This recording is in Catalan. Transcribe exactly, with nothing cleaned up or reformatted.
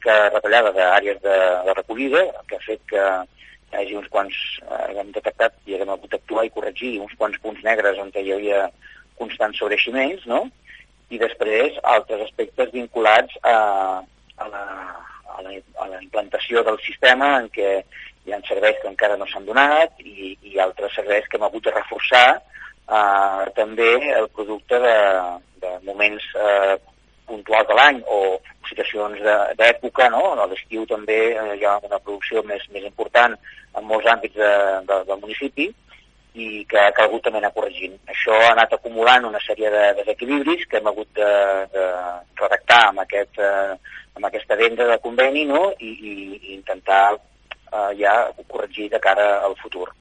certa retallada d'àrees de, de recollida, que ha fet que hi hagi uns quants, eh, hem detectat i hem hagut d'actuar i corregir uns quants punts negres on hi havia constants sobreeiximents, no? I després altres aspectes vinculats a, a, la, a, la, a la implantació del sistema, en què hi ha serveis que encara no s'han donat i, i altres serveis que hem hagut de reforçar, eh, també el producte de, de moments eh, puntuals de l'any o situacions d'època, no? A l'estiu també eh, hi ha una producció més, més important en molts àmbits de, de, del municipi i que ha calgut també anar corregint. Això ha anat acumulant una sèrie de desequilibris que hem hagut de, de redactar amb, aquest, eh, amb aquesta venda de conveni, no? I, i, i intentar eh, ja corregir de cara al futur.